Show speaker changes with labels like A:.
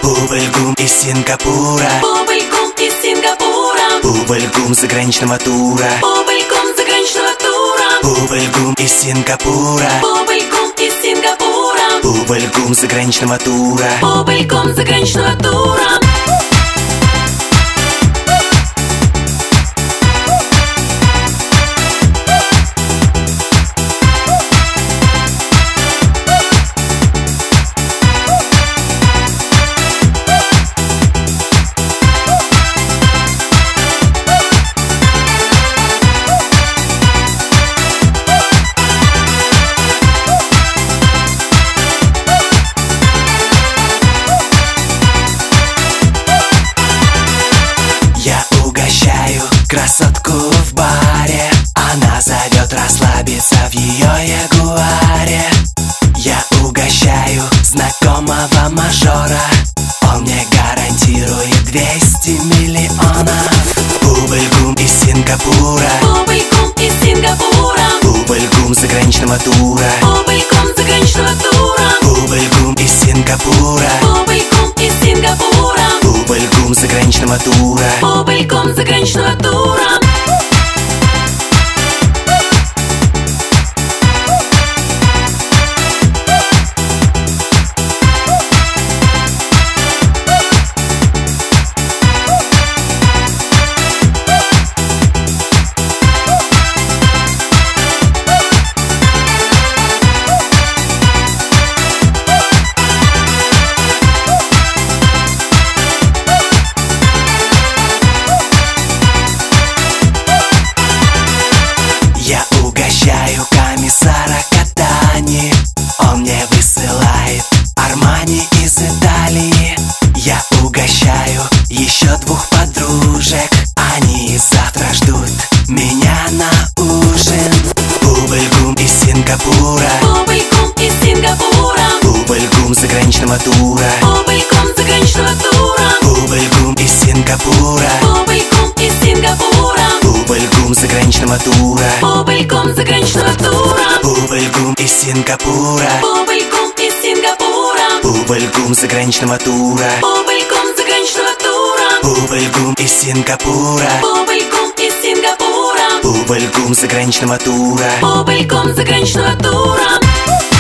A: Бубль-гум из Сингапура.
B: Бубль-гум из Сингапура.
A: Бубль-гум заграничного тура.
B: Бубль-гум заграничного тура.
A: Бубль-гум из Сингапура.
B: Бубль-гум из Сингапура.
A: Бубль-гум заграничного тура.
B: Бубль-гум заграничного тура.
A: Красотку в баре, она зовет расслабиться в ее ягуаре. Я угощаю знакомого мажора, он мне гарантирует 200 миллионов. Бубль-гум из Сингапура.
B: Бубль-гум из Сингапура.
A: Бубль-гум заграничного тура.
B: Бубль-гум заграничного тура.
A: Бубль-гум из Сингапура.
B: Бубль-гум из Сингапура.
A: Бубль-гум заграничного тура.
B: Бубль-гум заграничного тура.
A: Комиссара Катани, он мне высылает Армани из Италии. Я угощаю еще 2 подружек, они завтра ждут меня на ужин. Бубль-гум из Сингапура.
B: Бубль-гум из Сингапура.
A: Бубль-гум заграничного тура.
B: Бубль-гум заграничного тура.
A: Бубль-гум из Сингапура.
B: Бубль-гум из Сингапура.
A: Бубль-гум заграничного тура.
B: Бубль-гум заграничного тура.
A: Бубль-гум из Сингапура.
B: Бубль-гум из Сингапура.
A: Бубль-гум заграничного тура.
B: Бубль-гум заграничного тура.
A: Бубль-гум из Сингапура.
B: Бубль-гум из Сингапура.
A: Бубль-гум заграничного тура.
B: Бубль-гум заграничного тура.